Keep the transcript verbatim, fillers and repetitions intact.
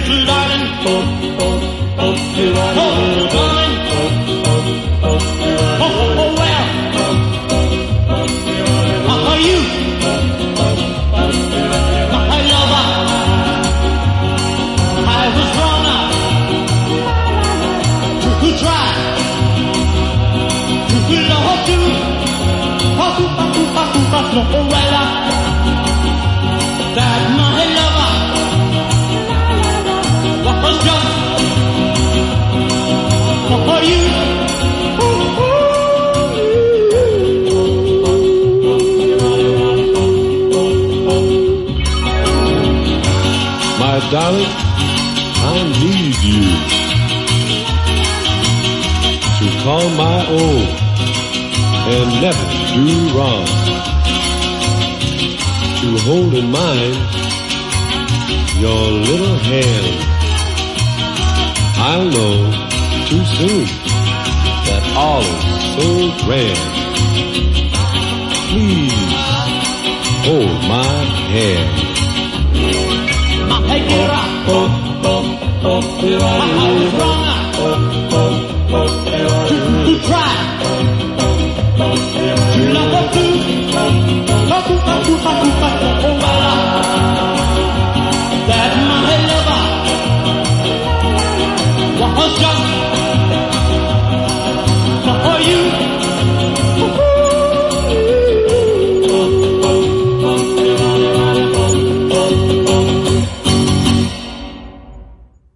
little darling. Oh, oh, oh, little darling. Oh, oh, oh, well. How are you? My lover. I was wrong now to try to love you. Oh, oh, oh, oh, oh, oh, well. That my lover was just for you. My darling, I need you to call my own and never do wrong. To hold in mind your little hand. I'll know too soon that all is so grand. Please hold my hand. My head, oh, oh, oh, oh, oh,